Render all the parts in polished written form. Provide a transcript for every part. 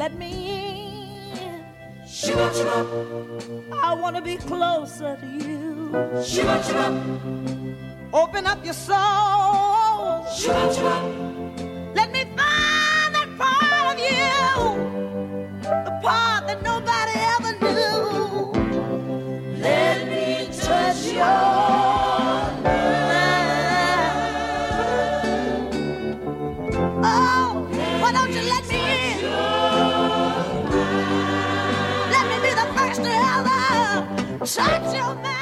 let me in. Shiva, shiva. I want to be closer to you. Shiva, shiva. Open up your soul. Shiva, shiva. Let me find that part of you, the part that nobody ever knew. Let me touch your mind. Oh, why don't you let me in? Let me be the first to ever touch your mind.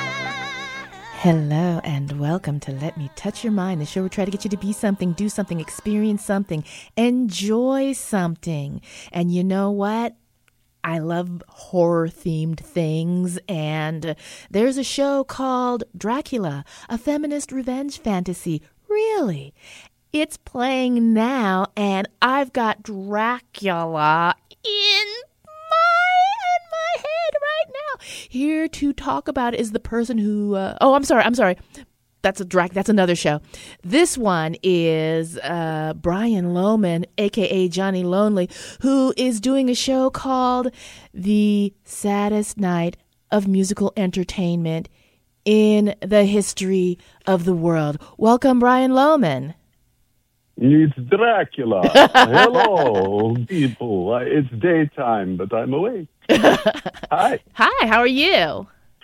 Hello and welcome to Let Me Touch Your Mind, the show where we try to get you to be something, do something, experience something, enjoy something. And you know what? I love horror-themed things, and there's a show called Dracula, a feminist revenge fantasy. Really? It's playing now, and I've got Dracula in my head right now. Here to talk about it is the person who... I'm sorry. That's another show. This one is Brian Lohman, a.k.a. Johnny Lonely, who is doing a show called The Saddest Night of Musical Entertainment in the History of the World. Welcome, Brian Lohman. It's Dracula. Hello, people. It's daytime, but I'm awake. Hi. Hi, how are you?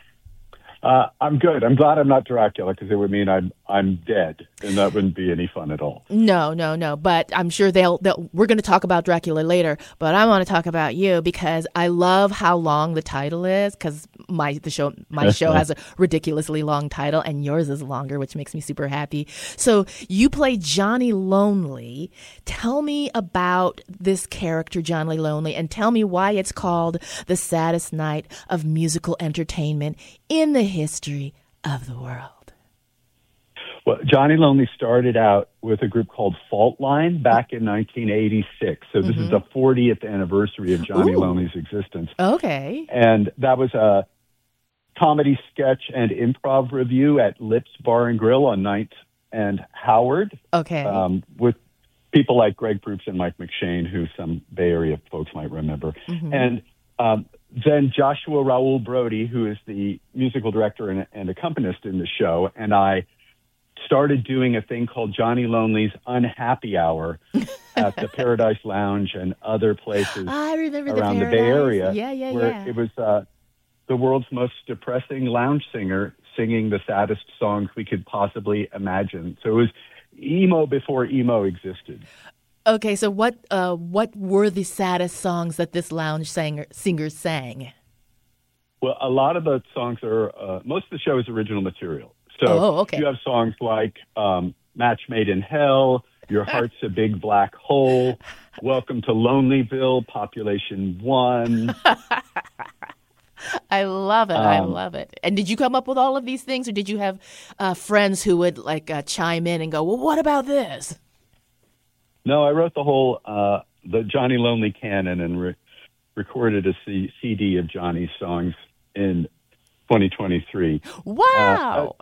I'm good. I'm glad I'm not Dracula because it would mean I'm dead, and that wouldn't be any fun at all. No. But I'm sure we're going to talk about Dracula later. But I want to talk about you because I love how long the title is. Because my show has a ridiculously long title, and yours is longer, which makes me super happy. So you play Johnny Lonely. Tell me about this character, Johnny Lonely, and tell me why it's called The Saddest Night of Musical Entertainment in the history of the world. Well, Johnny Lonely started out with a group called Fault Line back in 1986. So this is the 40th anniversary of Johnny Lonely's existence. Okay. And that was a comedy sketch and improv review at Lips Bar and Grill on 9th and Howard. Okay. With people like Greg Proops and Mike McShane, who some Bay Area folks might remember. And then Joshua Raoul Brody, who is the musical director and accompanist in the show, and I started doing a thing called Johnny Lonely's Unhappy Hour at the Paradise Lounge and other places around the Bay Area. Yeah. It was the world's most depressing lounge singer singing the saddest songs we could possibly imagine. So it was emo before emo existed. Okay, so what were the saddest songs that this lounge singer sang? Well, a lot of the songs are, most of the show is original material. So you have songs like Match Made in Hell, Your Heart's a Big Black Hole, Welcome to Lonelyville, Population 1. I love it. I love it. And did you come up with all of these things, or did you have friends who would chime in and go, well, what about this? No, I wrote the whole, the Johnny Lonely canon and recorded a CD of Johnny's songs in 2023. Wow.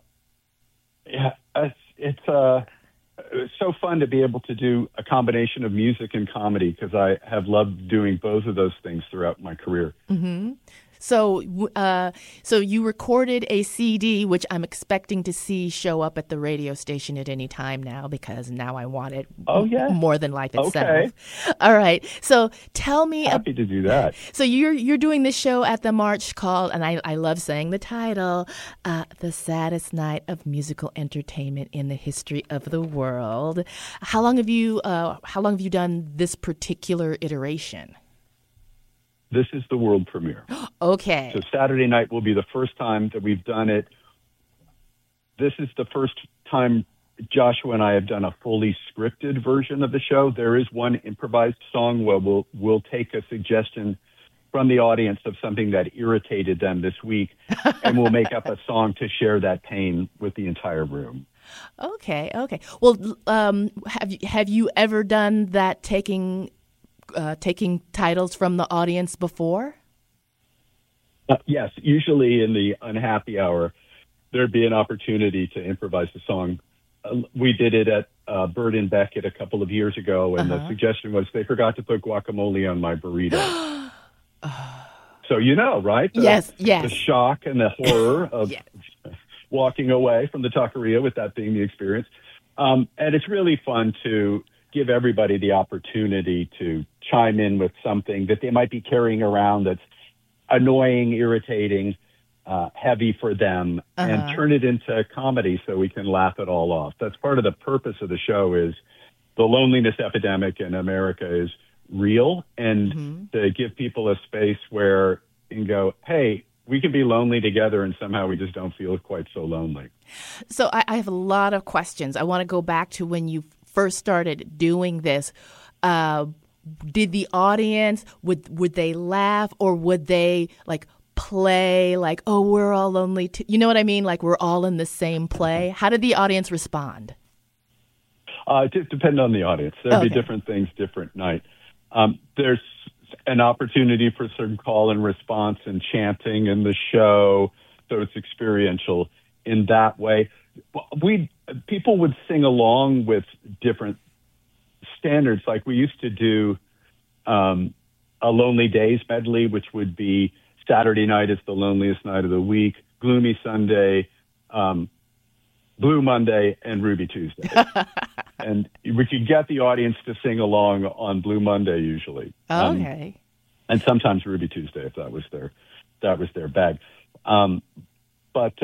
It's so fun to be able to do a combination of music and comedy because I have loved doing both of those things throughout my career. Mm-hmm. So you recorded a CD, which I'm expecting to see show up at the radio station at any time now because now I want it more than life itself. Okay. All right. So tell me. Happy to do that. So you're doing this show at the March called, and I love saying the title, The Saddest Night of Musical Entertainment in the History of the World. How long have you done this particular iteration? This is the world premiere. Okay. So Saturday night will be the first time that we've done it. This is the first time Joshua and I have done a fully scripted version of the show. There is one improvised song where we'll take a suggestion from the audience of something that irritated them this week, and we'll make up a song to share that pain with the entire room. Okay. Well, have you ever done that, taking titles from the audience before? Yes, usually in the Unhappy Hour, there'd be an opportunity to improvise a song we did it at Bird and Beckett a couple of years ago, and the suggestion was they forgot to put guacamole on my burrito. So right? Yes. The shock and the horror of walking away from the taqueria with that being the experience. And it's really fun to give everybody the opportunity to chime in with something that they might be carrying around that's annoying, irritating, heavy for them, and turn it into comedy so we can laugh it all off. That's part of the purpose of the show, is the loneliness epidemic in America is real, and to give people a space where you can go, hey, we can be lonely together, and somehow we just don't feel quite so lonely. So I have a lot of questions. I want to go back to when you first started doing this. Did the audience, would they laugh, or would they play oh, we're all lonely too? You know what I mean? Like we're all in the same play. How did the audience respond? It depends on the audience. There'd be different things, different night. There's an opportunity for some call and response and chanting in the show, so it's experiential in that way. People would sing along with different standards. Like we used to do a Lonely Days medley, which would be Saturday night is the loneliest night of the week, Gloomy Sunday, Blue Monday, and Ruby Tuesday. And we could get the audience to sing along on Blue Monday usually. Okay. And sometimes Ruby Tuesday if that was their bag. But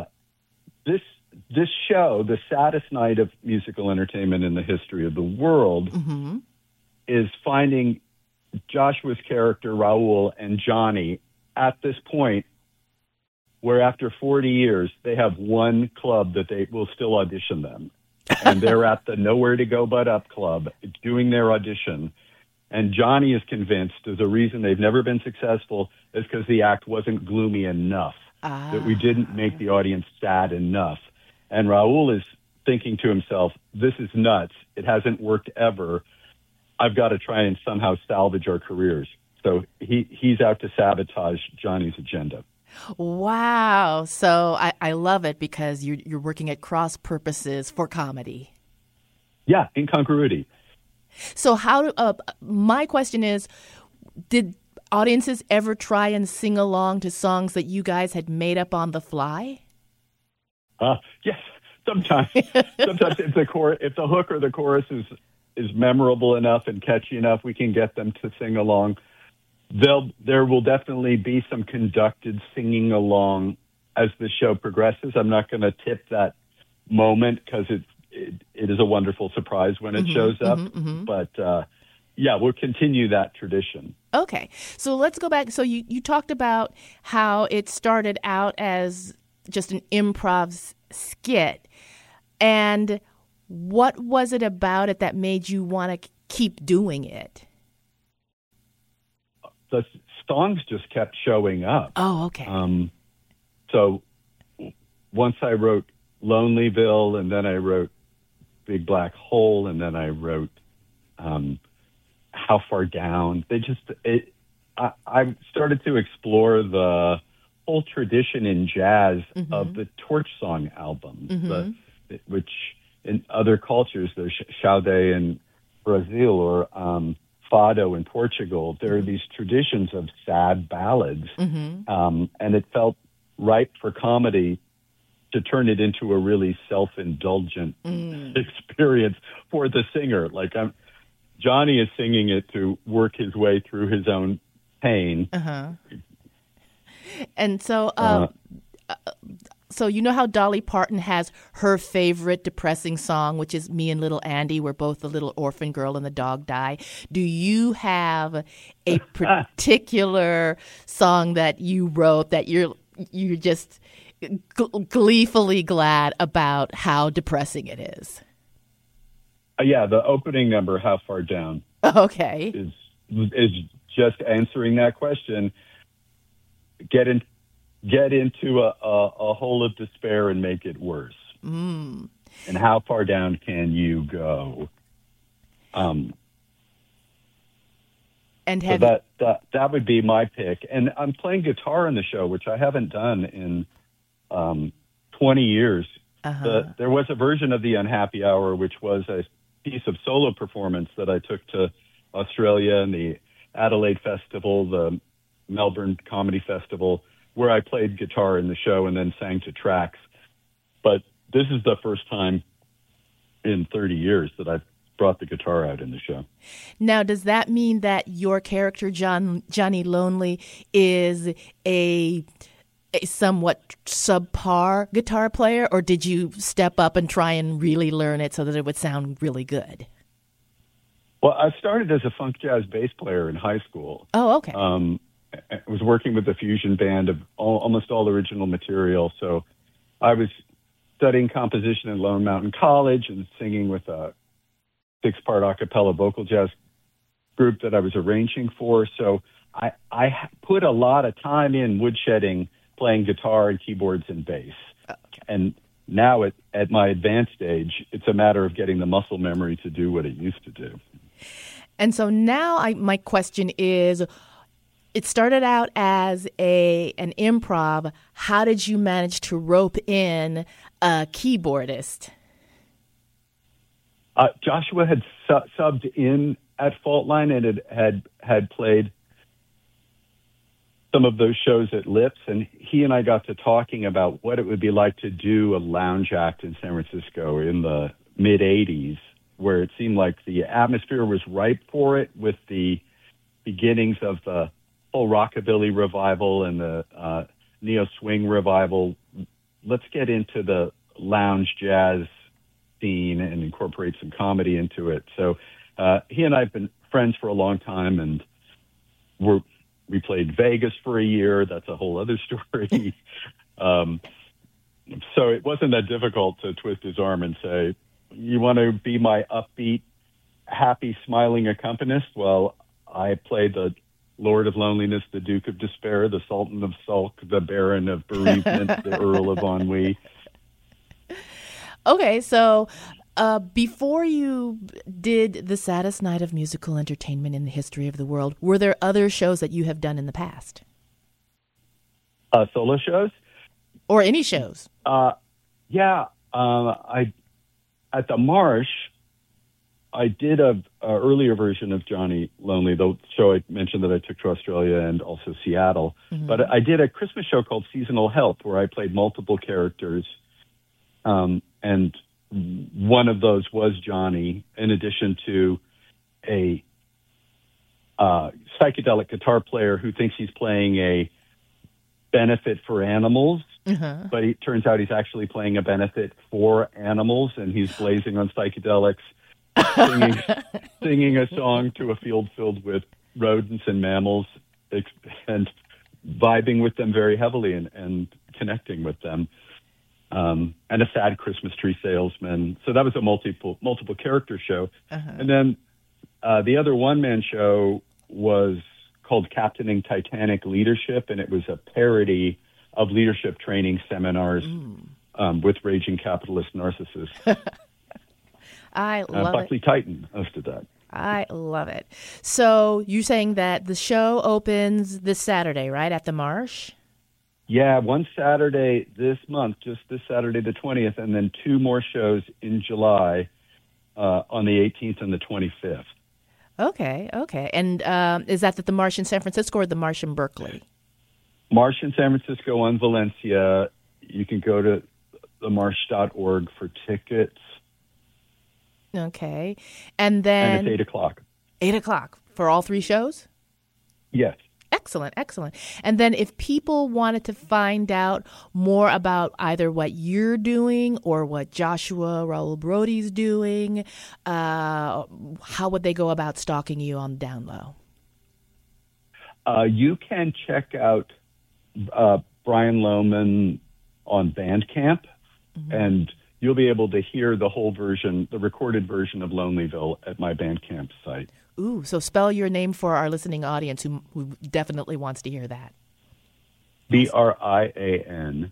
this show, the saddest night of musical entertainment in the history of the world, is finding Joshua's character Raul and Johnny at this point where after 40 years, they have one club that they will still audition them. And they're at the Nowhere to Go But Up Club doing their audition. And Johnny is convinced the reason they've never been successful is because the act wasn't gloomy enough, that we didn't make the audience sad enough. And Raul is thinking to himself, this is nuts. It hasn't worked ever. I've got to try and somehow salvage our careers. So he's out to sabotage Johnny's agenda. Wow. So I love it because you're working at cross purposes for comedy. Yeah, incongruity. So my question is, did audiences ever try and sing along to songs that you guys had made up on the fly? Yes, sometimes. Sometimes if the hook or the chorus is memorable enough and catchy enough, we can get them to sing along. There will definitely be some conducted singing along as the show progresses. I'm not going to tip that moment because it is a wonderful surprise when it shows up. But we'll continue that tradition. Okay, so let's go back. So you talked about how it started out as just an improv skit, and what was it about it that made you want to keep doing it? The songs just kept showing up. Oh, okay. So once I wrote Lonelyville, and then I wrote Big Black Hole, and then I wrote How Far Down. I started to explore the whole tradition in jazz of the Torch Song album, which in other cultures, there's Sade in Brazil or Fado in Portugal. There are these traditions of sad ballads, and it felt right for comedy to turn it into a really self-indulgent experience for the singer. Johnny is singing it to work his way through his own pain. And so, so you know how Dolly Parton has her favorite depressing song, which is Me and Little Andy, where both the little orphan girl and the dog die. Do you have a particular song that you wrote that you're just gleefully glad about how depressing it is? The opening number, How Far Down, okay, is just answering that question. Get into a hole of despair and make it worse. And how far down can you go? And so that would be my pick. And I'm playing guitar in the show, which I haven't done in 20 years. There was a version of the Unhappy Hour, which was a piece of solo performance that I took to Australia and the Adelaide Festival, the Melbourne Comedy Festival, where I played guitar in the show and then sang to tracks. But this is the first time in 30 years that I've brought the guitar out in the show. Now, does that mean that your character, Johnny Lonely, is a somewhat subpar guitar player, or did you step up and try and really learn it so that it would sound really good? Well, I started as a funk jazz bass player in high school. Oh, okay. I was working with a fusion band of almost all original material. So I was studying composition in Lone Mountain College and singing with a 6-part a cappella vocal jazz group that I was arranging for. So I put a lot of time in woodshedding, playing guitar and keyboards and bass. Okay. And now at my advanced age, it's a matter of getting the muscle memory to do what it used to do. And so now my question is, it started out as an improv. How did you manage to rope in a keyboardist? Joshua had subbed in at Fault Line and had played some of those shows at Lips, and he and I got to talking about what it would be like to do a lounge act in San Francisco in the mid-'80s, where it seemed like the atmosphere was ripe for it with the beginnings of the whole rockabilly revival and the neo-swing revival. Let's get into the lounge jazz scene and incorporate some comedy into it. So he and I have been friends for a long time, and we played Vegas for a year. That's a whole other story. So it wasn't that difficult to twist his arm and say, you want to be my upbeat, happy, smiling accompanist? Well, I played the Lord of Loneliness, the Duke of Despair, the Sultan of Sulk, the Baron of Bereavement, the Earl of Ennui. Okay, so before you did The Saddest Night of Musical Entertainment in the History of the World, were there other shows that you have done in the past? Solo shows? Or any shows? Yeah. At the Marsh, I did a earlier version of Johnny Lonely, the show I mentioned that I took to Australia and also Seattle. Mm-hmm. But I did a Christmas show called Seasonal Health, where I played multiple characters. And one of those was Johnny, in addition to a psychedelic guitar player who thinks he's playing a benefit for animals, but it turns out he's actually playing a benefit for animals, and he's blazing on psychedelics, singing a song to a field filled with rodents and mammals, and vibing with them very heavily and connecting with them. And a sad Christmas tree salesman. So that was a multiple character show. And then the other one-man show was called Captaining Titanic Leadership, and it was a parody of leadership training seminars with raging capitalist narcissists. I love Buckley it. Titan hosted that. I love it. So you're saying that the show opens this Saturday, right, at the Marsh? Yeah, one Saturday this month, just this Saturday the 20th, and then 2 more shows in July on the 18th and the 25th. Okay. And is that at the Marsh in San Francisco or the Marsh in Berkeley? Marsh in San Francisco on Valencia. You can go to themarsh.org for tickets. Okay. And then... And it's 8 o'clock. 8 o'clock for all 3 shows? Yes. Excellent. And then if people wanted to find out more about either what you're doing or what Joshua Raoul Brody's doing, how would they go about stalking you on the down low? You can check out Brian Lohman on Bandcamp, and you'll be able to hear the whole version, the recorded version of Lonelyville at my Bandcamp site. Ooh, so spell your name for our listening audience who definitely wants to hear that. BRIAN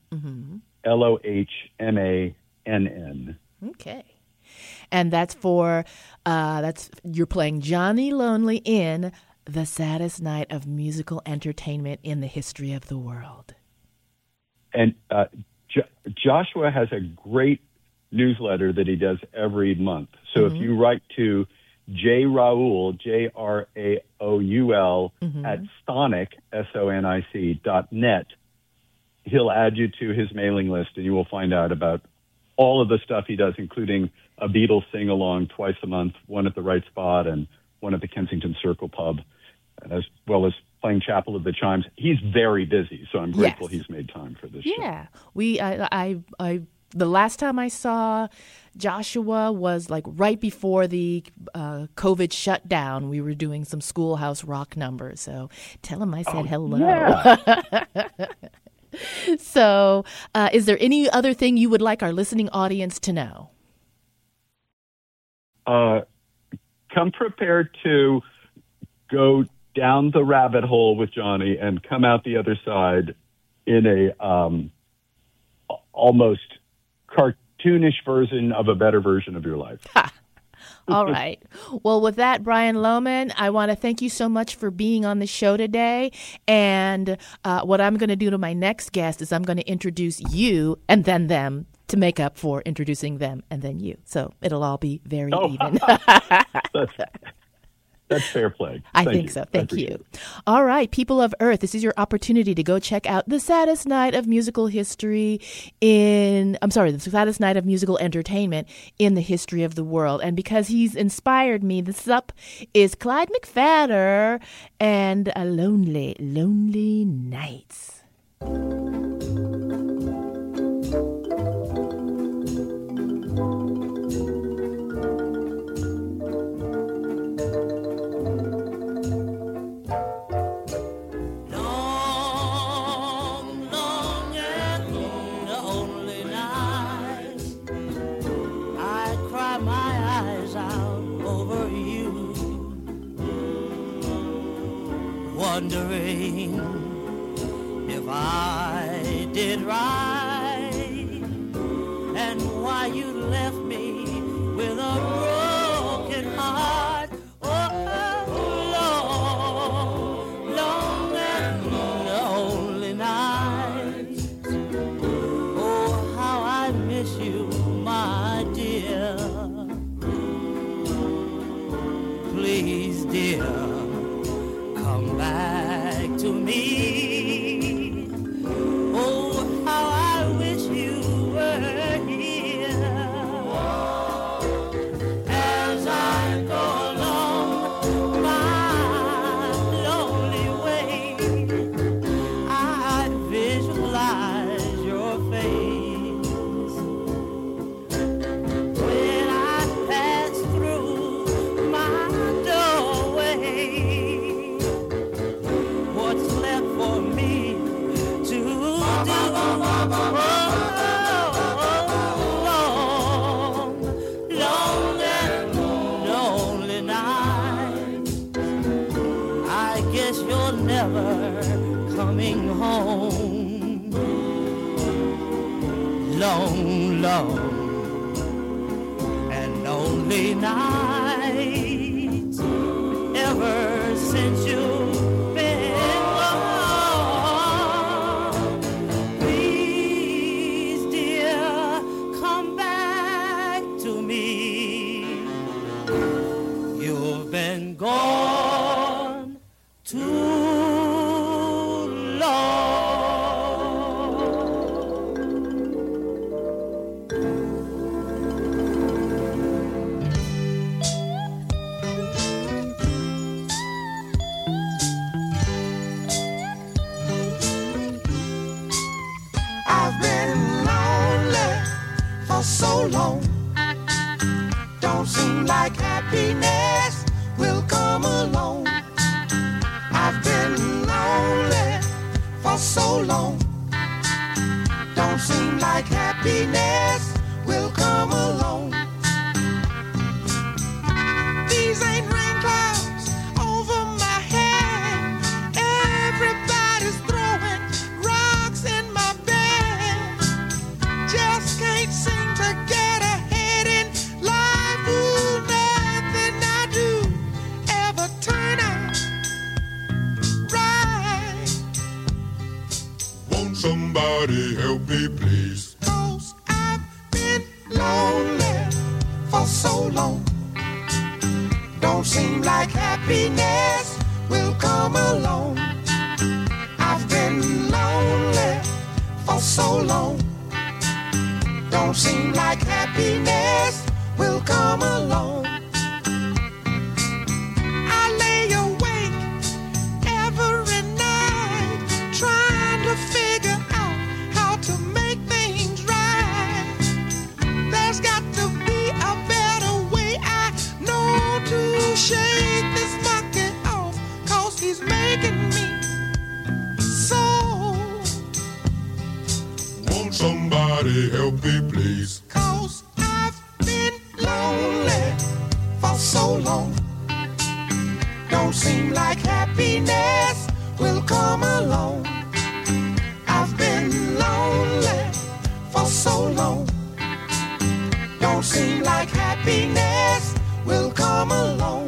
LOHMANN. Okay. And that's for, you're playing Johnny Lonely in The Saddest Night of Musical Entertainment in the History of the World. And Joshua has a great newsletter that he does every month. So if you write to J. Raoul, JRAOUL, at Sonic, SONIC.net, he'll add you to his mailing list, and you will find out about all of the stuff he does, including a Beatles sing-along twice a month, one at the Right Spot and one at the Kensington Circle Pub, as well as playing Chapel of the Chimes. He's very busy, so I'm grateful he's made time for this show. Yeah. The last time I saw Joshua was like right before the COVID shutdown. We were doing some Schoolhouse Rock numbers. So tell him I said hello. Yeah. So is there any other thing you would like our listening audience to know? Come prepared to go down the rabbit hole with Johnny and come out the other side in a almost cartoonish version of a better version of your life. All right. Well, with that, Brian Lohman, I want to thank you so much for being on the show today. And what I'm going to do to my next guest is I'm going to introduce you and then them to make up for introducing them and then you. So it'll all be very even. That's fair play. I think so. Thank you. All right, people of Earth, this is your opportunity to go check out the saddest night of musical history the saddest night of musical entertainment in the history of the world. And because he's inspired me, this up is Clyde McPhatter and A Lonely, Lonely Nights. Wondering if I did right and why you left me with a broken heart. Oh, long, long and lonely nights. Oh, how I miss you, my dear. Please, dear, come back to me. Oh, how I wish you were here. As I go along my lonely way, I visualize your face. When I pass through my doorway, what's left for me to do? Long, long and lonely night. I guess you're never coming home. Long, long and lonely nights. Ever since you've been gone, please, dear, come back to me. You've been gone too long. I've been lonely for so long. Don't seem like happiness will come along. I've been lonely for so long. Don't seem like happiness will come along. These ain't rain clouds over my head. Everybody's throwing rocks in my bed. Just can't seem to get ahead in life. Ooh, nothing I do ever turn out right. Want somebody somebody help me, please. 'Cause I've been lonely for so long. Don't seem like happiness will come along. I've been lonely for so long. Don't seem like happiness will come along. I lay awake every night trying to figure out how to make things right. There's got to be a better way, I know, to shake this monkey off, 'cause he's making me so. Won't somebody help me, please? 'Cause I've been lonely for so long. Don't seem like happiness will come along. I've been lonely for so long. Don't seem like happiness will come along.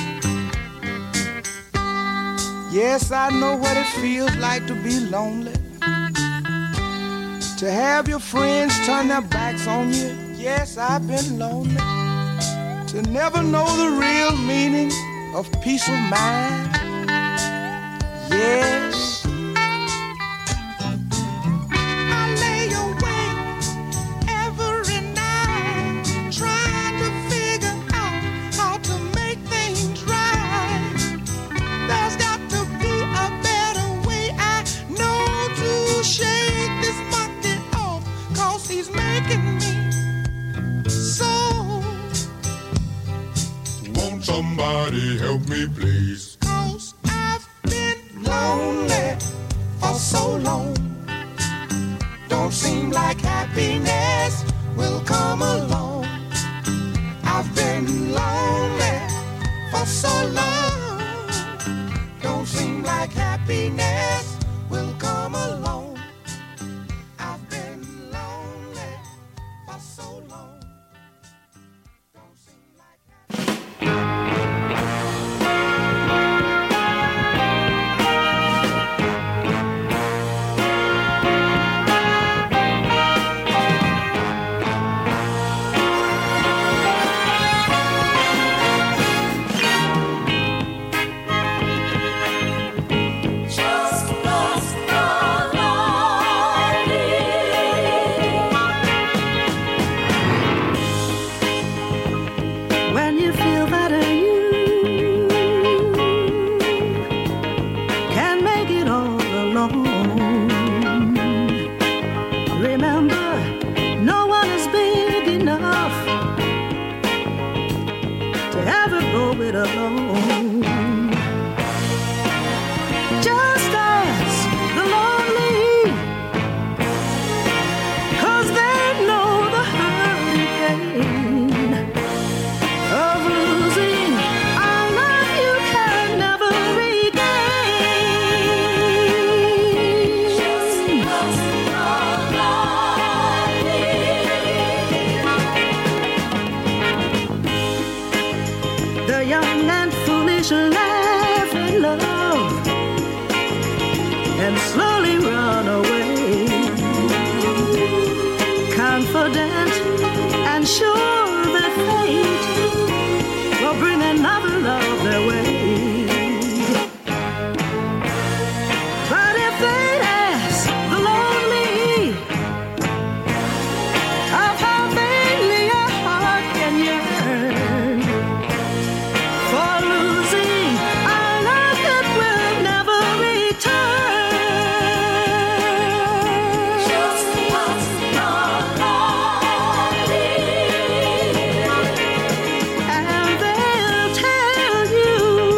Yes, I know what it feels like to be lonely. To have your friends turn their backs on you. Yes, I've been lonely. To never know the real meaning of peace of mind. Yes. I lay awake every night trying to figure out how to make things right. There's got to be a better way, I know, to shake this monkey off, 'cause he's making me so. Won't somebody help me, please? 'Cause I've been lonely for so long. Don't seem like happiness will come along. I've been lonely for so long. Don't seem like happiness will come along. I've been lonely for so long. Don't seem like just lost the lonely. When you feel that you can make it all alone, remember, no one is big enough to ever go it alone. Just ask the lonely, 'cause they know the hurt and pain of losing a love you can never regain. Just lost the lonely. The young and foolish laugh and love and slowly run away, confident and sure that fate will bring another love their way. But if they'd ask the lonely of how vainly a heart can yearn for losing a love that will never return. Just lost the lonely. And they'll tell you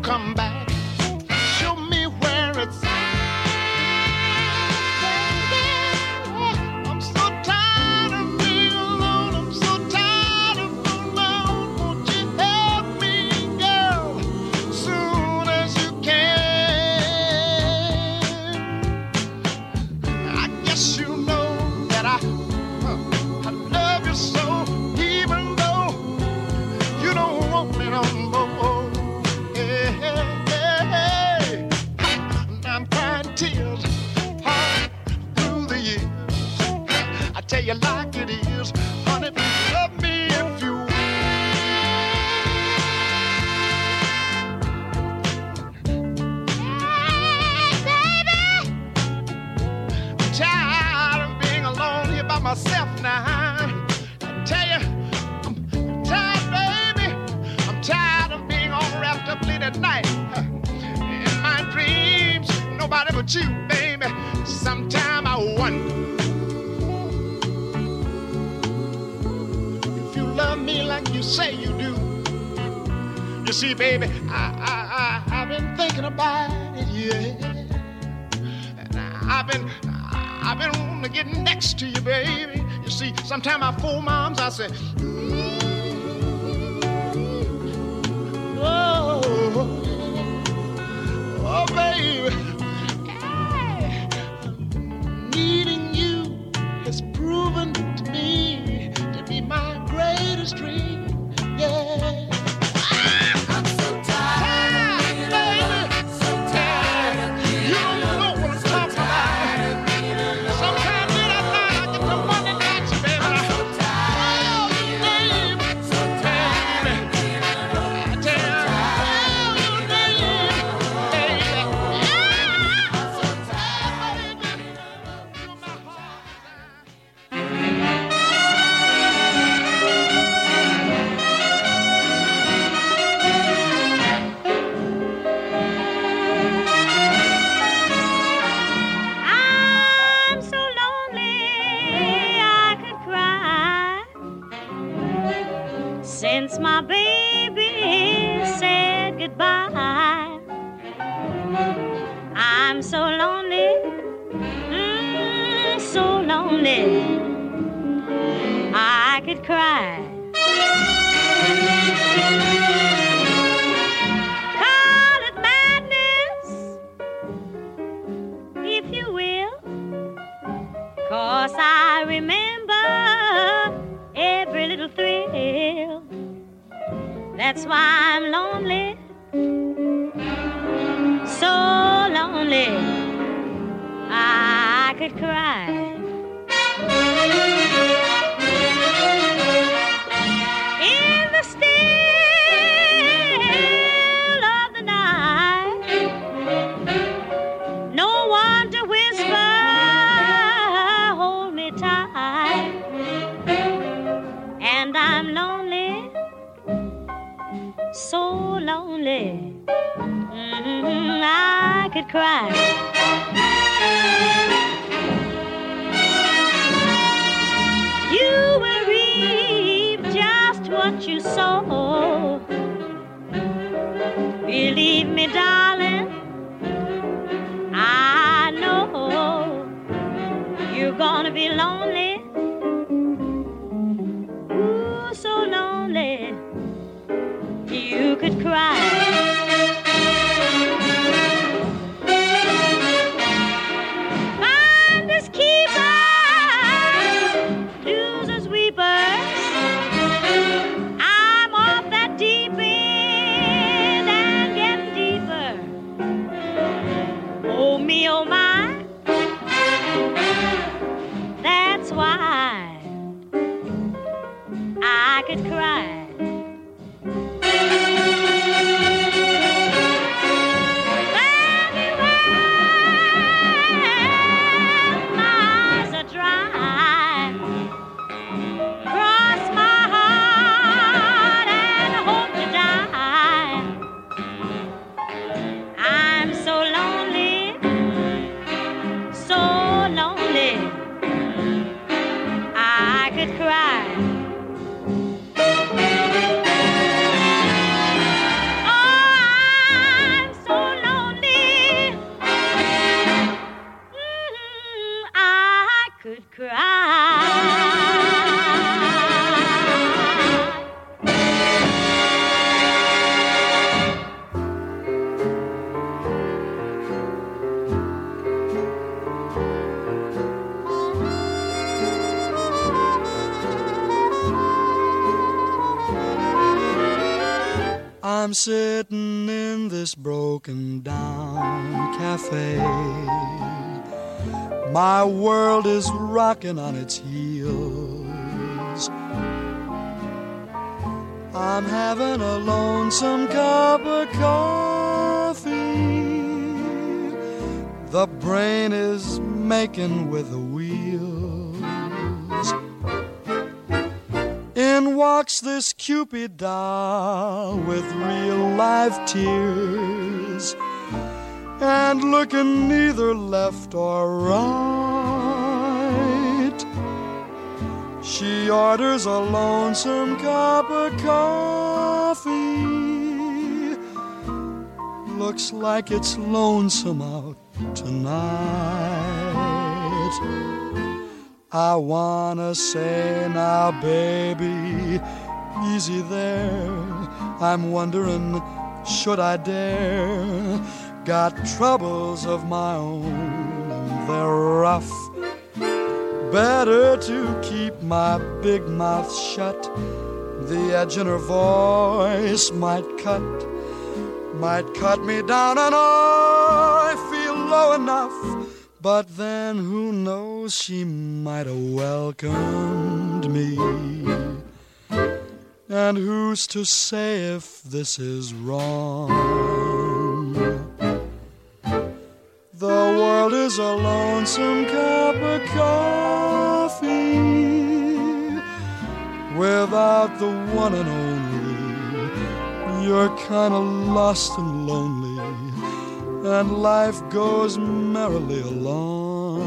come back. Show me where it's at. I'm so tired of being alone. I'm so tired of being alone. Won't you help me, girl, soon as you can? I guess you know that I love you so, even though you don't want me no more. Hey, hey, hey, hey. I'm crying tears all through the years. I tell you like it is, honey, love me if you will. Baby, I'm tired of being alone here by myself now. I tell you, I'm tired, baby. I'm tired of being all wrapped up late at night. In my dreams, nobody but you, baby. Sometime I wonder if you love me like you say you do. You see, baby, I've been thinking about it, yeah. And I've been wanting to get next to you, baby. You see, sometimes I fold my arms, I say, oh, oh, baby. Hey, needing you has proven to me to be my greatest dream, yeah. I'm so tired, baby. So tired. You don't know what I'm talking about. Sometimes late at night I get to wondering at you, baby. Oh, baby. So tired. I tell you, oh, you baby. I'm so tired, baby. You're my heart. I'm so lonely I could cry since my baby said goodbye. I'm so lonely, so lonely I could cry. Call it madness if you will, 'cause I remember every little thrill. That's why I'm lonely, so lonely I could cry. In the still of the night, no one to whisper, hold me tight. And I'm lonely, so lonely, I could cry. You will reap just what you sow. Believe me, darling, I know you're gonna be lonely. Ooh, so lonely you could cry. Finders keepers, losers weepers. I'm off that deep end and getting deeper. Oh me, oh my, that's why I could cry. I'm sitting in this broken down cafe. My world is rocking on its heels. I'm having a lonesome cup of coffee. The brain is making with the wheels. In walks this Cupid doll with real life tears, and looking neither left or right, she orders a lonesome cup of coffee. Looks like it's lonesome out tonight. I wanna say now, baby, easy there. I'm wondering, should I dare? Got troubles of my own, and they're rough. Better to keep my big mouth shut. The edge in her voice might cut me down, and I feel low enough. But then who knows, she might have welcomed me. And who's to say if this is wrong? The world is a lonesome cup of coffee. Without the one and only, you're kinda lost and lonely, and life goes merrily along.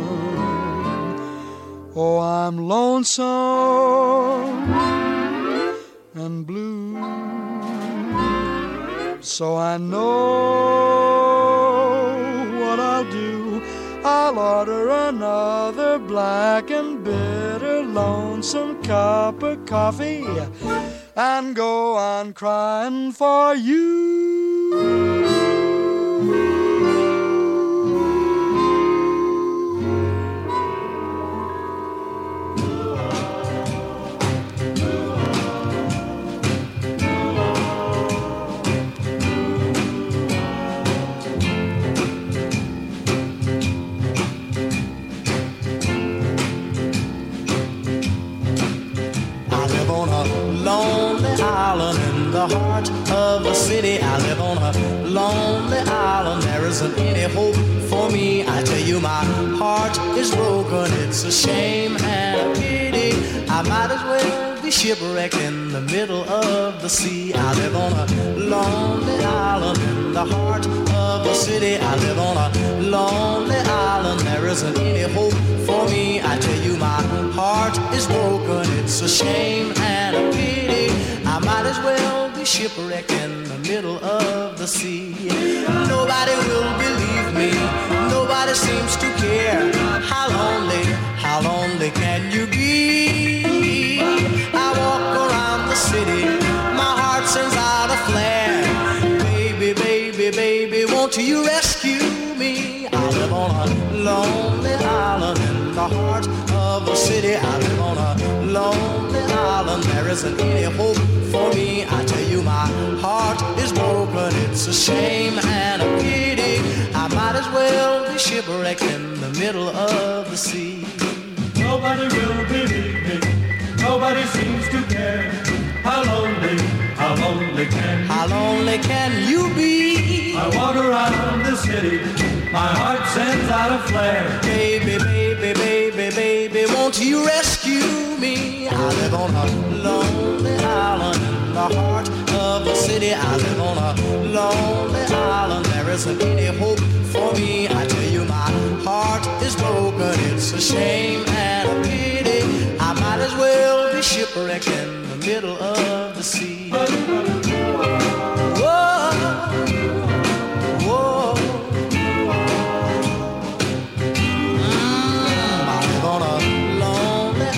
Oh, I'm lonesome and blue, so I know what I'll do. I'll order another black and bitter lonesome cup of coffee and go on crying for you. Lonely island in the heart of the city. I live on a lonely island. There isn't any hope for me. I tell you, my heart is broken. It's a shame and a pity. I might as well be shipwrecked in the middle of the sea. I live on a lonely island in the heart of the city. I live on a lonely island. There isn't any hope for me. I tell you, my heart is broken. It's a shame and a pity. I might as well be shipwrecked in the middle of the sea. Nobody will believe me. Nobody seems to care. How lonely can you be? I walk around the city. My heart sends out a flare. Baby, baby, baby, won't you rescue me? I live on a lonely island in the heart of the city. I live on a lonely island. There isn't any hope for me. I tell you, my heart is broken. It's a shame and a pity. I might as well be shipwrecked in the middle of the sea. Nobody will believe me. Nobody seems to care. How lonely can you How lonely can you be? I walk around the city. My heart sends out a flare. Baby, baby, baby, baby, won't you rescue me? I live on a lonely island in the heart of the city. I live on a lonely island. There isn't any hope for me. I tell you, my heart is broken. It's a shame and a pity. I might as well be shipwrecked in the middle of the sea. Whoa, whoa. I live on a lonely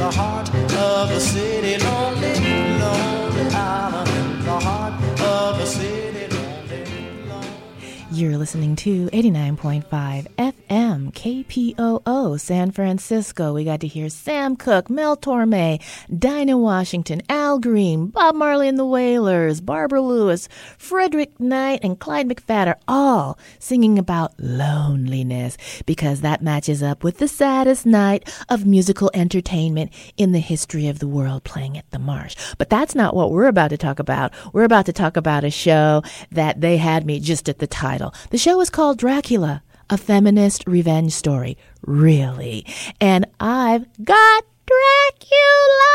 the heart of a city, lonely, lonely island in the heart of a city, lonely, lonely. You're listening to 89.5 FM KPOO San Francisco. We got to hear Sam Cooke, Mel Torme, Dinah Washington, Al Green, Bob Marley and the Wailers, Barbara Lewis, Frederick Knight, and Clyde McPhatter all singing about loneliness, because that matches up with the saddest night of musical entertainment in the history of the world, playing at the Marsh. But that's not what we're about to talk about. We're about to talk about a show that they had me just at the title. The show is called Dracula, a feminist revenge story. Really. And I've got Dracula!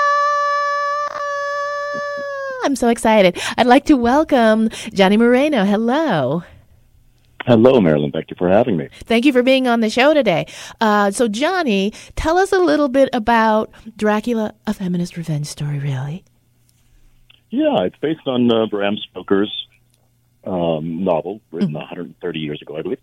I'm so excited. I'd like to welcome Johnny Moreno. Hello. Hello, Marilyn. Thank you for having me. Thank you for being on the show today. So, Johnny, tell us a little bit about Dracula, a feminist revenge story, really. Yeah, it's based on Bram Stoker's novel, written 130 years ago, I believe.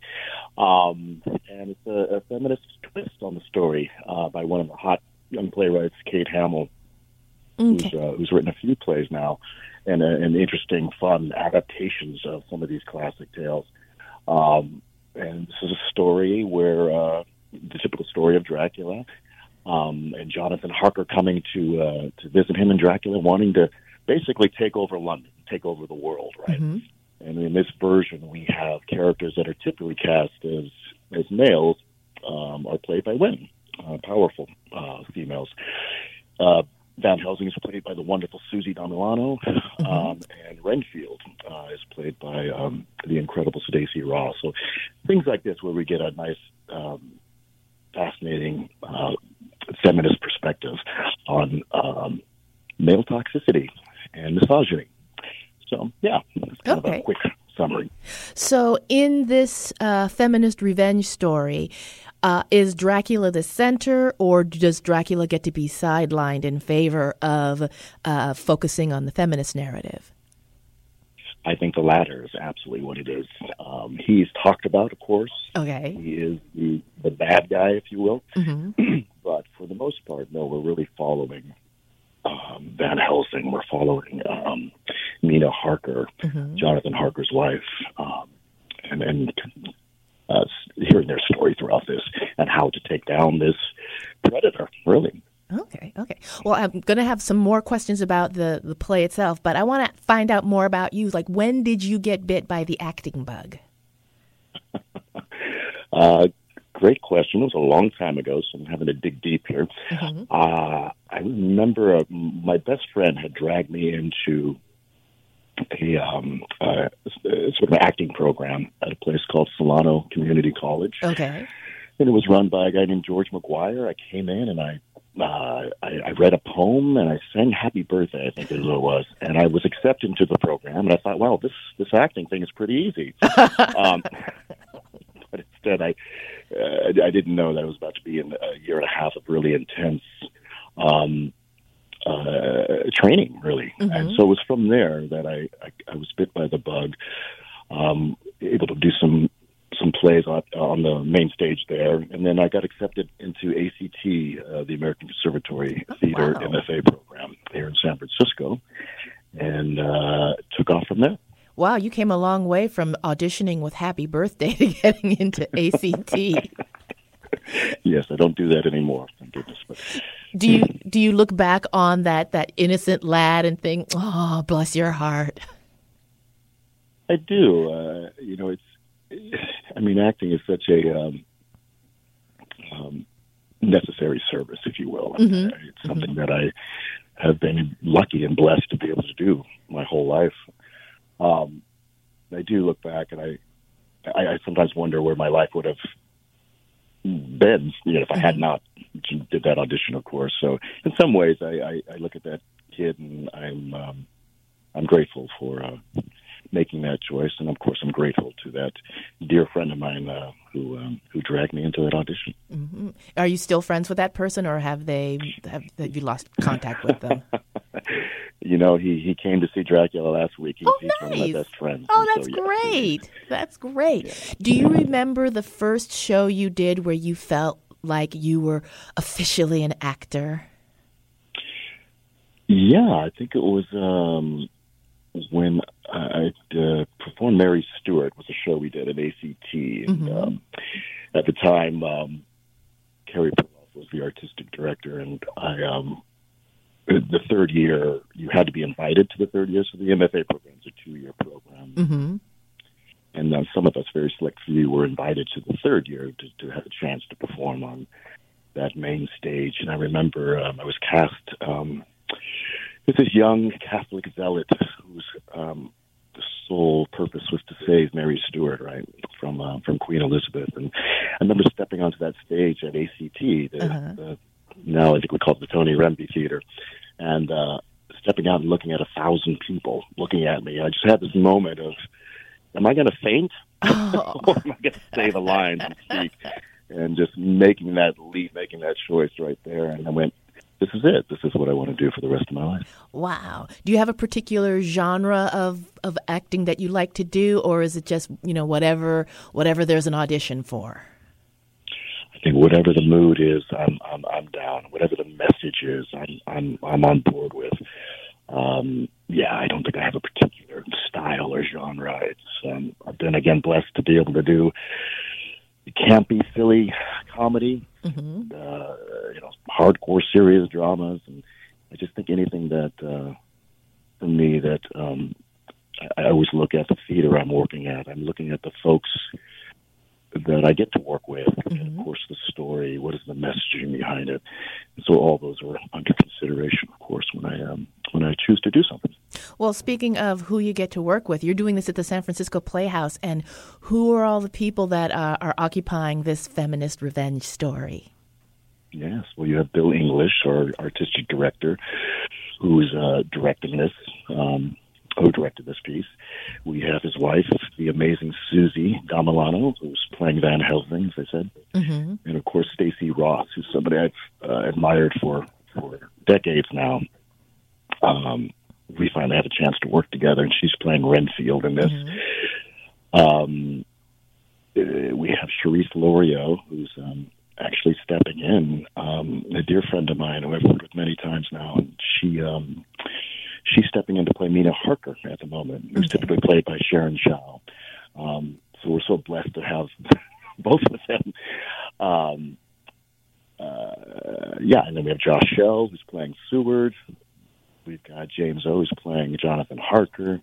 And it's a feminist twist on the story by one of the hot young playwrights, Kate Hamill, who's written a few plays now, and interesting, fun adaptations of some of these classic tales. And this is a story where the typical story of Dracula, and Jonathan Harker coming to visit him and Dracula, wanting to basically take over London, take over the world, right? Mm-hmm. And in this version, we have characters that are typically cast as males are played by women, powerful females. Van Helsing is played by the wonderful Susie Damilano, and Renfield is played by the incredible Stacey Ross. So things like this, where we get a nice, fascinating feminist perspective on male toxicity and misogyny. So, yeah, that's kind of a quick summary. So in this feminist revenge story, is Dracula the center, or does Dracula get to be sidelined in favor of focusing on the feminist narrative? I think the latter is absolutely what it is. He's talked about, of course. Okay. He is the bad guy, if you will. Mm-hmm. But for the most part, no, we're really following Van Helsing. We're following Mina Harker, Jonathan Harker's wife, and hearing their story throughout this and how to take down this predator, really. Okay. Well, I'm going to have some more questions about the play itself, but I want to find out more about you. Like, when did you get bit by the acting bug? Great question. It was a long time ago, so I'm having to dig deep here. Mm-hmm. I remember my best friend had dragged me into a sort of an acting program at a place called Solano Community College. Okay. And it was run by a guy named George McGuire. I came in and I read a poem and I sang Happy Birthday, I think is what it was. And I was accepted into the program, and I thought, wow, this acting thing is pretty easy. But instead, I didn't know that I was about to be in a year and a half of really intense training, really. Mm-hmm. And so it was from there that I was bit by the bug, able to do some plays on the main stage there. And then I got accepted into ACT, the American Conservatory Theater MFA program here in San Francisco, and took off from there. Wow, you came a long way from auditioning with Happy Birthday to getting into ACT. Yes, I don't do that anymore, thank goodness. But do you look back on that innocent lad and think, oh, bless your heart? I do. Acting is such a necessary service, if you will. Mm-hmm. It's something that I have been lucky and blessed to be able to do my whole life. I do look back, and I sometimes wonder where my life would have been, if I had not did that audition, of course. So in some ways, I look at that kid, and I'm grateful for making that choice, and of course, I'm grateful to that dear friend of mine who dragged me into that audition. Mm-hmm. Are you still friends with that person, or have you lost contact with them? He came to see Dracula last week. He's nice. one of my best friends. Oh, that's great. That's great. Yeah. Do you remember the first show you did where you felt like you were officially an actor? Yeah, I think it was when I performed Mary Stuart, was a show we did at ACT. And at the time, Carrie Perloff was the artistic director, and the third year, you had to be invited to the third year. So the MFA program is a 2-year program. Mm-hmm. And some of us, very select few, were invited to the third year to have a chance to perform on that main stage. And I remember I was cast with this young Catholic zealot whose the sole purpose was to save Mary Stuart, right, from Queen Elizabeth. And I remember stepping onto that stage at ACT, the now I think we call it the Tony Remby Theater, and stepping out and looking at 1,000 people looking at me. I just had this moment of, am I going to faint? Oh. Or am I going to say the lines and speak? And just making that leap, making that choice right there. And I went, this is it. This is what I want to do for the rest of my life. Wow. Do you have a particular genre of acting that you like to do, or is it just, whatever there's an audition for? I think whatever the mood is, I'm down. Whatever the message is, I'm on board with. I don't think I have a particular style or genre. It's I've been again blessed to be able to do campy, silly comedy, hardcore, serious dramas, and I just think anything that for me that I always look at the theater I'm working at. I'm looking at the folks that I get to work with, and of course the story, what is the messaging behind it, and so all those are under consideration, of course, when I choose to do something. Well, speaking of who you get to work with, you're doing this at the San Francisco Playhouse, and who are all the people that are occupying this feminist revenge story? Yes, well, you have Bill English, our artistic director, who's directing this. Who directed this piece. We have his wife, the amazing Susie Gamilano, who's playing Van Helsing, as I said. And, of course, Stacey Ross, who's somebody I've admired for decades now. We finally had a chance to work together, and she's playing Renfield in this. We have Charisse Loriot, who's actually stepping in, a dear friend of mine who I've worked with many times now, and she's stepping in to play Mina Harker at the moment, who's typically played by Sharon Chow. So we're so blessed to have both of them. And then we have Josh Shell, who's playing Seward. We've got James O, who's playing Jonathan Harker.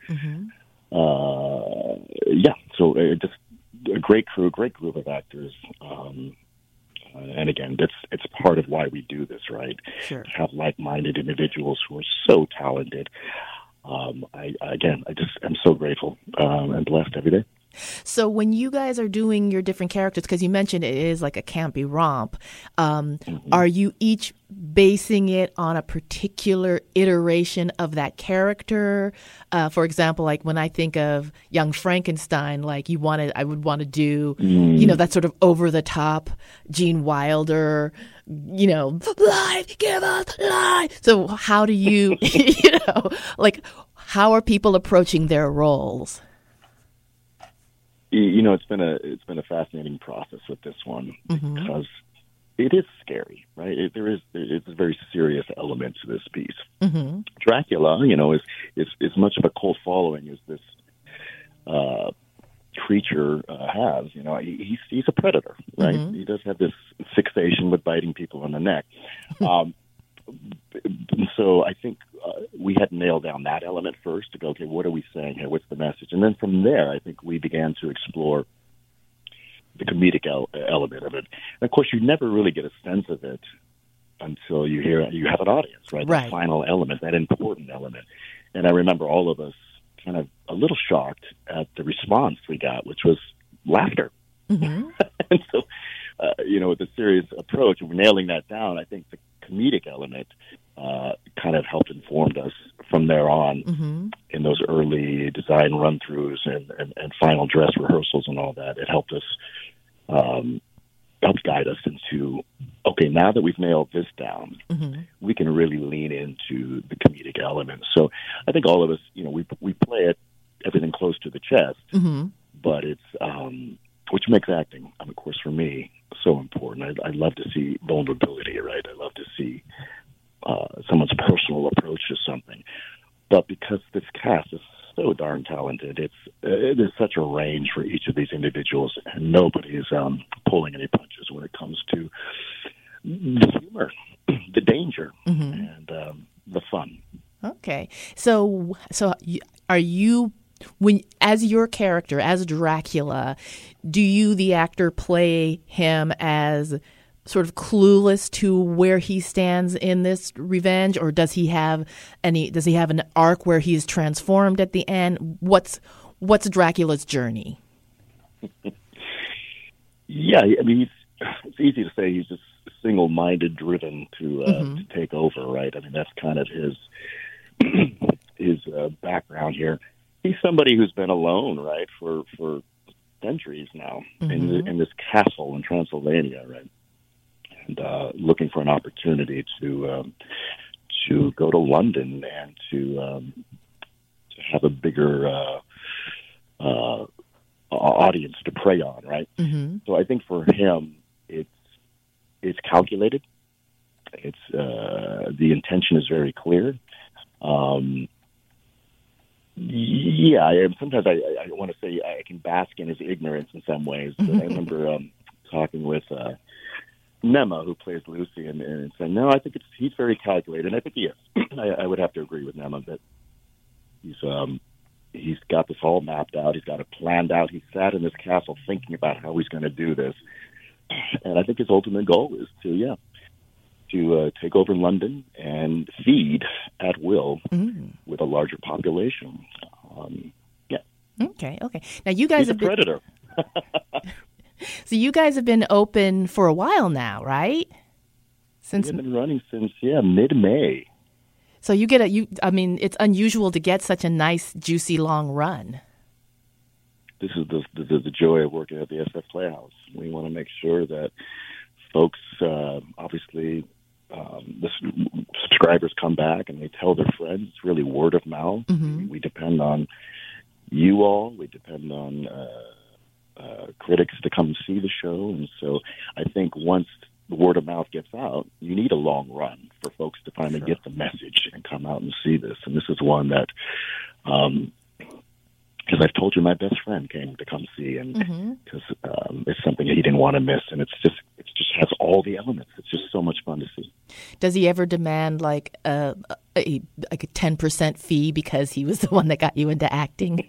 So just a great crew, a great group of actors. And again, it's part of why we do this, right? Sure. To have like-minded individuals who are so talented. I'm so grateful and blessed every day. So when you guys are doing your different characters, because you mentioned it is like a campy romp, are you each basing it on a particular iteration of that character? For example, like when I think of Young Frankenstein, like I would want to do, that sort of over-the-top Gene Wilder, life, give us life. So how do you, how are people approaching their roles? It's been a fascinating process with this one because it is scary, right? It's a very serious element to this piece. Dracula, is much of a cult following as this creature has. He's a predator, right? He does have this fixation with biting people on the neck. So I think we had nailed down that element first to go, okay, what are we saying here? What's the message? And then from there, I think we began to explore the comedic element of it. And of course, you never really get a sense of it until you have an audience, right? Right. The final element, that important element. And I remember all of us kind of a little shocked at the response we got, which was laughter. And so, with the serious approach, and we're nailing that down, I think the comedic element kind of helped informed us from there on in those early design run-throughs and final dress rehearsals and all that. It helped us, helped guide us into, okay, now that we've nailed this down, we can really lean into the comedic element. So I think all of us, we play it, everything close to the chest, but it's, which makes acting, of course, for me, so important. I love to see vulnerability, right? I love to see someone's personal approach to But because this cast is so darn talented, there's such a range for each of these individuals, and nobody is pulling any punches when it comes to the humor, the danger, and the fun. Okay, so are you, when as your character as Dracula, do you, the actor, play him as sort of clueless to where he stands in this revenge, or does he have an arc where he is transformed at the end? What's Dracula's journey? Yeah, I mean, it's easy to say he's just single-minded, driven to take over, right? I mean, that's kind of his background here. He's somebody who's been alone, right, for centuries now in this castle in Transylvania, right? And looking for an opportunity to go to London and to have a bigger audience to prey on, right? So I think for him, it's calculated. It's the intention is very clear. Sometimes I want to say I can bask in his ignorance in some ways. But I remember talking with Nema, who plays Lucy, and saying, no, I think he's very calculated. And I think he is. I would have to agree with Nema that he's got this all mapped out. He's got it planned out. He sat in this castle thinking about how he's going to do this. And I think his ultimate goal is to take over London and feed at will with a larger population. Okay. Now you guys he's a predator. So you guys have been open for a while now, right? We've been running since mid-May. So you get it's unusual to get such a nice, juicy, long run. This is the joy of working at the SF Playhouse. We want to make sure that folks, obviously, the subscribers come back and they tell their friends. It's really word of mouth. We depend on you all. We depend on critics to come see the show. And so I think once the word of mouth gets out, you need a long run for folks to finally get the message and come out and see this. And this is one that, because I've told you, my best friend came to come see, and because it's something he didn't want to miss, and it just has all the elements. It's just so much fun to see. Does he ever demand like a 10% fee because he was the one that got you into acting?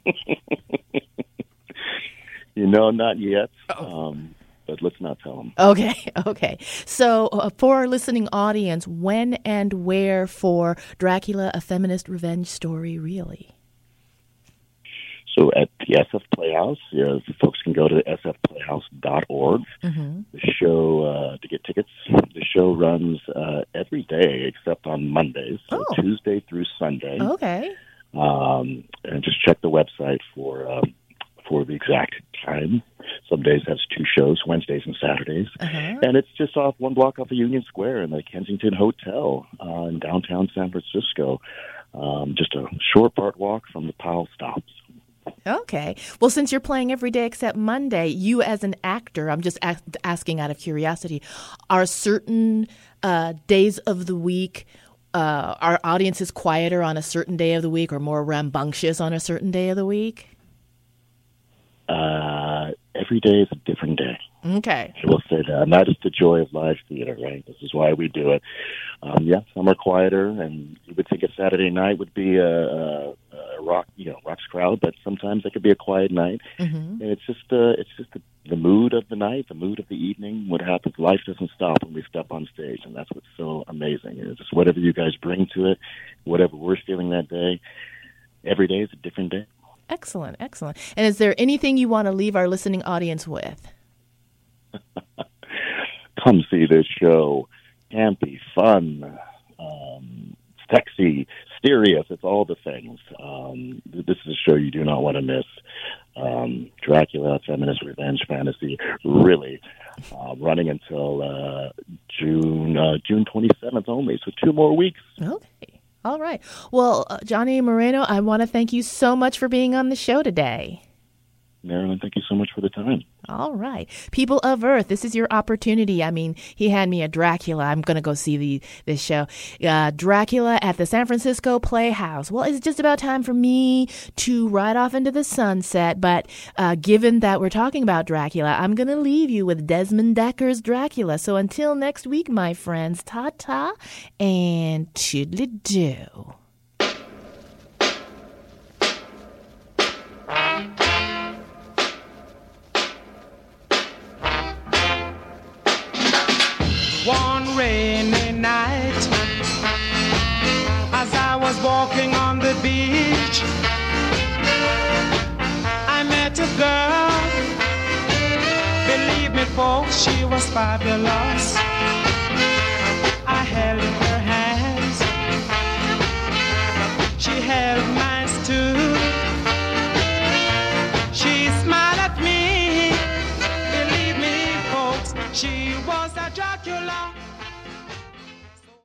Not yet. But let's not tell him. Okay. So for our listening audience, when and where for Dracula, A Feminist Revenge Story, really? So at the SF Playhouse, folks can go to sfplayhouse.org. The show, to get tickets, the show runs every day except on Mondays, so Tuesday through Sunday. Okay. And just check the website for the exact time. Some days has 2 shows, Wednesdays and Saturdays. And it's just off one block off of Union Square in the Kensington Hotel in downtown San Francisco. Just a short part walk from the Powell stops. Okay. Well, since you're playing every day except Monday, you as an actor, I'm just asking out of curiosity, are certain days of the week, are audiences quieter on a certain day of the week or more rambunctious on a certain day of the week? Every day is a different day. Okay. I will say that. And that is the joy of live theater, right? This is why we do it. Some are quieter, and you would think a Saturday night would be a rocks crowd, but sometimes it could be a quiet night. And it's just the mood of the night, the mood of the evening. What happens? Life doesn't stop when we step on stage, and that's what's so amazing. It's just whatever you guys bring to it, whatever we're feeling that day. Every day is a different day. Excellent. And is there anything you want to leave our listening audience with? Come see this show. Campy, fun, sexy, serious. It's all the things. This is a show you do not want to miss. Dracula, Feminist Revenge Fantasy, really running until June 27th only, so 2 more weeks. Okay. All right. Well, Johnny Moreno, I want to thank you so much for being on the show today. Marilyn, thank you so much for the time. All right. People of Earth, this is your opportunity. I mean, he had me a Dracula. I'm going to go see this show. Dracula at the San Francisco Playhouse. Well, it's just about time for me to ride off into the sunset. But given that we're talking about Dracula, I'm going to leave you with Desmond Decker's Dracula. So until next week, my friends, ta-ta and toodly-doo. One rainy night, as I was walking on the beach, I met a girl. Believe me, folks, she was fabulous.